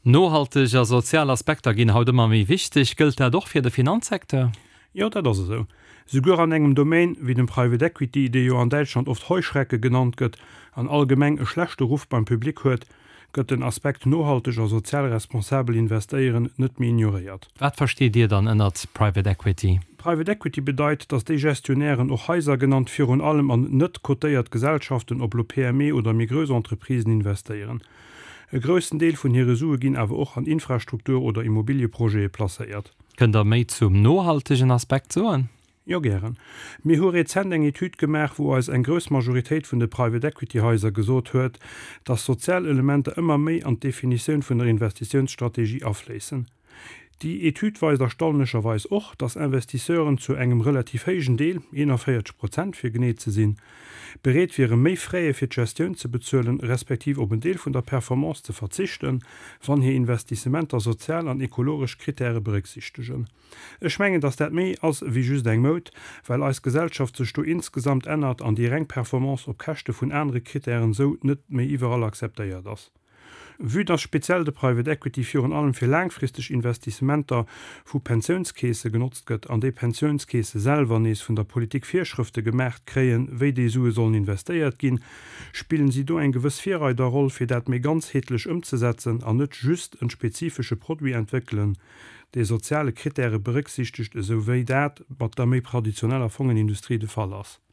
Nohaltiger soziale Aspekte ginn haut immer wie wichtig, gilt er doch fir den Finanzsektor? Ja, dat is so. Sogar an engem Domain wie dem Private Equity, de jo an Deutschland oft Heuschrecke genannt gëtt, an allgemeng e schlechte Ruf beim Publikum huet, gëtt den Aspekt nohaltiger sozial responsabel investieren net mir ignoriert. Was versteht ihr dann ënnert Private Equity? Private Equity bedeit, dass die Gestionären och Häuser genannt fir und allem an net kotéiert Gesellschaften op lo PME oder migröse Entreprisen investieren. E größten Deel vun ihre Sue ginn awer och an Infrastruktur oder Immobilieprojekte placeiert. Könnt ihr méi zum nohaltigen Aspekt soen? Ja gern. Mi ho rezent eng Etyd gemerk, wo als eng grös Majoritéit vun de Private Equity Häuser gesot huet, dat Sozialelemente immer méi an Definiioun vun der Investitionsstrategie afleessen. Die Etyd weist erstaunlicherweise auch, dass Investisseuren zu engem relativ hegen Deel 41% für genet zu sinn, berät wäre méi freie fir Gestion zu bezöllen, respektiv op een Deel von der Performance zu verzichten, wann hier Investissementer sozial an ökologisch Kriterien berücksichtigen. Ich meine, dass dat méi als wie just eng Mod, weil als Gesellschaft sich du insgesamt ändert an die Rangperformance op Kächte vun andere Kriterien so net méi überall akzeptiert das. Wie das speziell de Private Equity führen allem fir langfristig Investissementer vu Pensionskäse genutzt gëtt, an de Pensionskäse selber nees vun der Politik Vorschriften gemerkt kreien, wéi die Sue sollen investiert gin, spielen sie do en gewiss Vierrei der Rolle fir dat mé ganz hetlich umzusetzen, an net just een spezifische Produkt entwickeln, de soziale Kriterien berücksichtigt so wéi dat, wat der méi traditioneller Fondsindustrie de Fall ass.